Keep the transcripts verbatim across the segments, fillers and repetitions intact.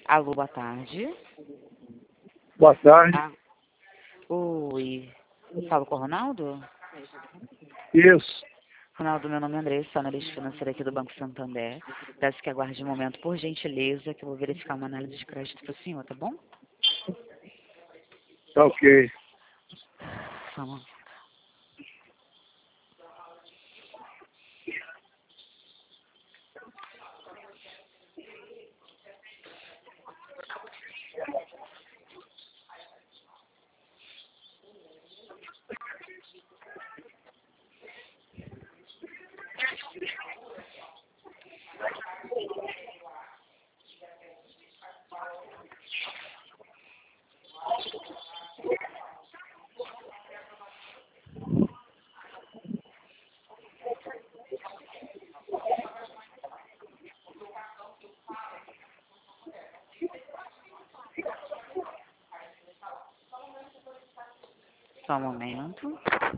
Alô, boa tarde. Boa tarde. Ah, oi. Falo com o Ronaldo? Isso. Ronaldo, meu nome é Andressa, analista financeira aqui do Banco Santander. Peço que aguarde um momento, por gentileza, que eu vou verificar uma análise de crédito para o senhor, tá bom? Tá ok. Só um momento. Só um momento.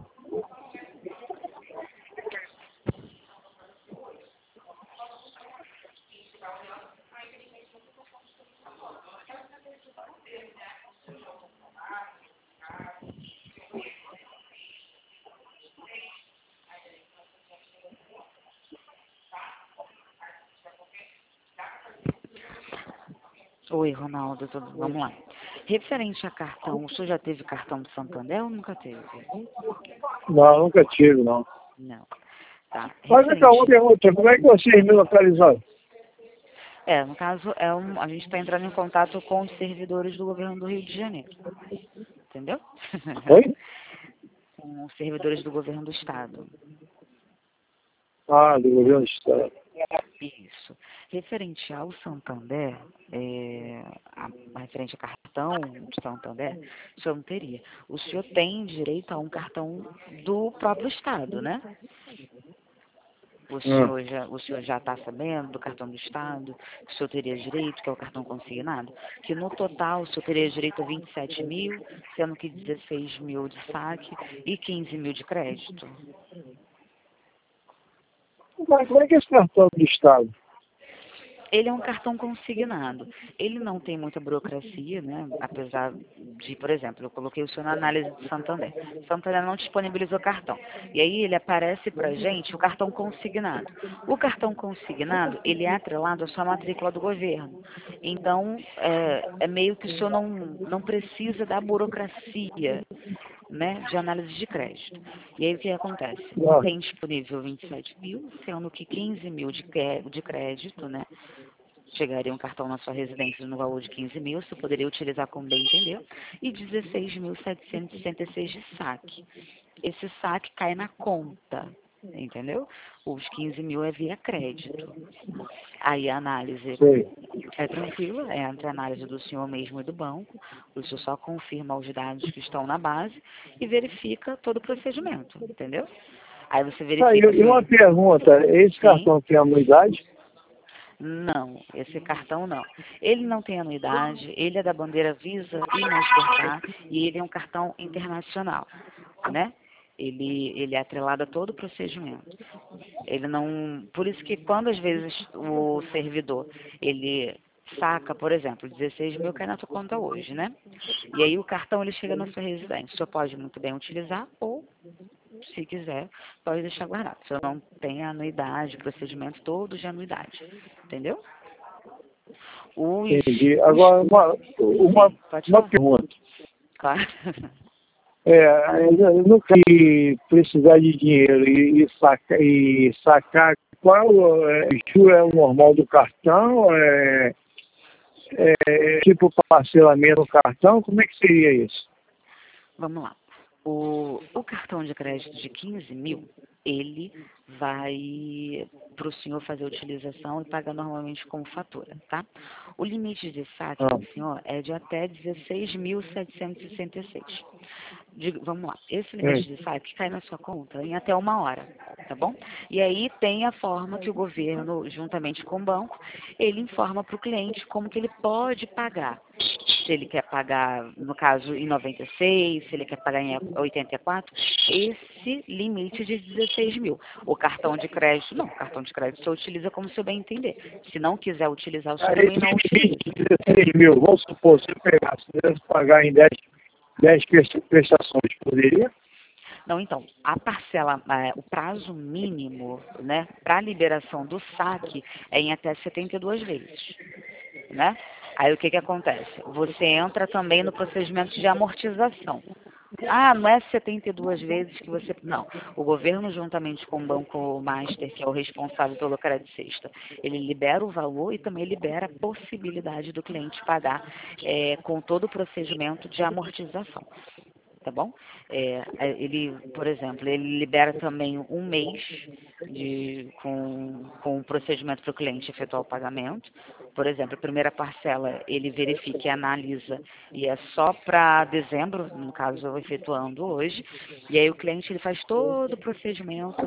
Oi, Ronaldo, tudo, vamos lá. Referente a cartão, o senhor já teve cartão do Santander ou nunca teve? Não, nunca tive, não. Não. Tá. Mas então, uma Referente... pergunta, como é que vocês me localizaram? É, no caso, é um, a gente está entrando em contato com os servidores do governo do Rio de Janeiro. Entendeu? Oi? Com os servidores do governo do estado. Ah, do governo do estado. Isso. Referente ao Santander, é, a, a referente a cartão de Santander, o senhor não teria. O senhor tem direito a um cartão do próprio estado, né? O Hum. senhor já o senhor já está sabendo do cartão do estado, que o senhor teria direito, que é o cartão consignado, que no total o senhor teria direito a vinte e sete mil, sendo que dezesseis mil de saque e quinze mil de crédito. Mas como é que é esse cartão do estado? Ele é um cartão consignado. Ele não tem muita burocracia, né? Apesar de, por exemplo, eu coloquei o senhor na análise do Santander. Santander não disponibilizou cartão. E aí ele aparece para gente o cartão consignado. O cartão consignado, ele é atrelado à sua matrícula do governo. Então, é, é meio que o senhor não, não precisa da burocracia, né, de análise de crédito. E aí o que acontece? Ah, Tem disponível vinte e sete mil, sendo que quinze mil de, cré- de crédito, né? Chegaria um cartão na sua residência no valor de quinze mil, você poderia utilizar como bem entender, e dezesseis mil setecentos e sessenta e seis de saque. Esse saque cai na conta, entendeu? Os quinze mil é via crédito. Aí a análise sei. é tranquila, é entre a análise do senhor mesmo e do banco, o senhor só confirma os dados que estão na base e verifica todo o procedimento, entendeu? Aí você Ah, e, verifica e uma se... pergunta, esse Sim. cartão tem anuidade? Não, esse cartão não. Ele não tem anuidade, ele é da bandeira Visa e Mastercard e ele é um cartão internacional, né? Ele, ele é atrelado a todo o procedimento. Ele não, por isso que quando às vezes o servidor, ele saca, por exemplo, dezesseis mil cai na sua conta hoje, né? E aí o cartão ele chega na sua residência. O senhor pode muito bem utilizar ou, se quiser, pode deixar guardado. O senhor não tem a anuidade, procedimento todo de anuidade. Entendeu? Os, Entendi. os, Agora, uma, sim, uma, pode uma falar. pergunta. Claro. É, eu não quero precisar de dinheiro e, e, saca, e sacar qual é, juro é o normal do cartão, é, é, tipo parcelamento no cartão, como é que seria isso? Vamos lá. O, o cartão de crédito de quinze mil, ele vai para o senhor fazer a utilização e pagar normalmente como fatura, tá? O limite de saque Ah, do senhor é de até dezesseis mil setecentos e sessenta e seis. Digo, vamos lá, esse limite é, de saque cai na sua conta em até uma hora, tá bom? E aí tem a forma que o governo, juntamente com o banco, ele informa para o cliente como que ele pode pagar. Se ele quer pagar, no caso, em noventa e seis, se ele quer pagar em oitenta e quatro, esse limite de dezesseis mil. O cartão de crédito, não, o cartão de crédito você utiliza como você bem entender. Se não quiser utilizar, você Aí, também não utiliza. dezesseis mil, vamos supor, se eu pegasse, se pagar em dez, dez prestações, poderia? Não, então, a parcela, é, o prazo mínimo, né, para liberação do saque é em até setenta e duas vezes, né? Aí o que que acontece? Você entra também no procedimento de amortização. Ah, não é setenta e duas vezes que você... Não, o governo, juntamente com o Banco Master, que é o responsável pelo crédito sexta, ele libera o valor e também libera a possibilidade do cliente pagar é, com todo o procedimento de amortização. Tá bom? É, ele, por exemplo, ele libera também um mês de, com, com o procedimento para o cliente efetuar o pagamento. Por exemplo, a primeira parcela ele verifica e analisa e é só para dezembro, no caso eu efetuando hoje, e aí o cliente ele faz todo o procedimento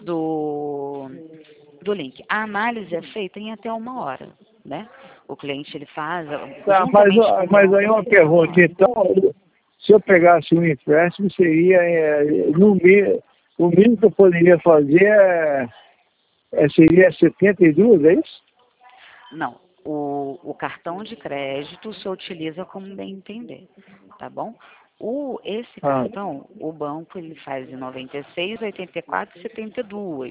do, do link. A análise é feita em até uma hora, né? O cliente ele faz... Tá, mas, mas aí uma pergunta, então... Se eu pegasse um empréstimo, seria, é, no mínimo, o mínimo que eu poderia fazer é, é, seria setenta e duas, é isso? Não, o, o cartão de crédito se utiliza como bem entender, tá bom? O, esse Ah. cartão, o banco ele faz em noventa e seis, oitenta e quatro e setenta e dois.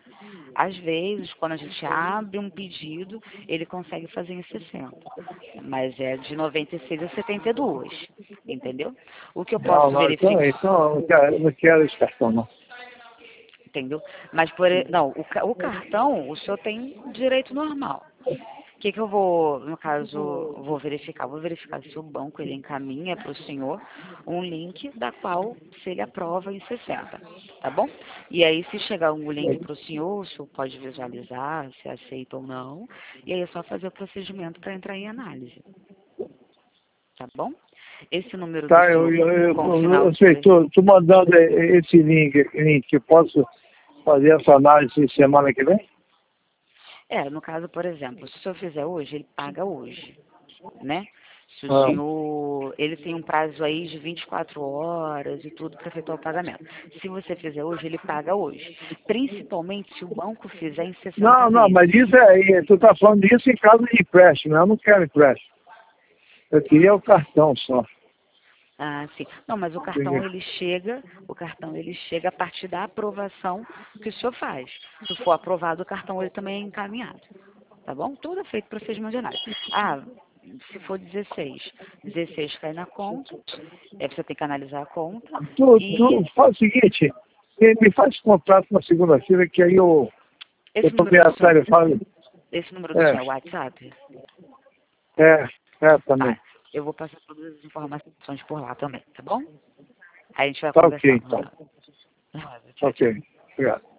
Às vezes, quando a gente abre um pedido, ele consegue fazer em sessenta. Mas é de noventa e seis a setenta e dois, entendeu? O que eu posso Não, não, verificar... então, então eu não quero, não quero esse cartão, não. Entendeu? Mas, por, não, o, o cartão, o senhor tem direito normal. O que, que eu vou, no caso, vou verificar? Vou verificar se o banco ele encaminha para o senhor um link da qual se ele aprova em sessenta, tá bom? E aí, se chegar um link para o senhor, o senhor pode visualizar se aceita ou não, e aí é só fazer o procedimento para entrar em análise, tá bom? Esse número Tá, do eu, senhor eu, eu, com o eu, final eu de sei, telefone. estou mandando esse link, link, eu posso fazer essa análise semana que vem? É, no caso, por exemplo, se o senhor fizer hoje, ele paga hoje, né? Se o Ah. senhor, ele tem um prazo aí de vinte e quatro horas e tudo para efetuar o pagamento. Se você fizer hoje, ele paga hoje. Principalmente se o banco fizer em sessenta Não, não, vezes. mas isso é, tu está falando disso em caso de empréstimo, eu não quero empréstimo. Eu queria o cartão só. Ah, sim. Não, mas o cartão ele chega, o cartão ele chega a partir da aprovação que o senhor faz. Se for aprovado, o cartão ele também é encaminhado. Tá bom? Tudo é feito procedimento de análise. Ah, se for dezesseis, dezesseis cai na conta, aí você tem que analisar a conta Tu, e tu faz o seguinte, me me faz contrato na segunda-feira que aí eu, eu esse tô número bem do senhor, atrás, eu falo. esse número do É, senhor é o WhatsApp? é, é também. Tá. Eu vou passar todas as informações por lá também, tá bom? Aí a gente vai Tá ok, conversando. então. Tchau, tchau. Ok, obrigado.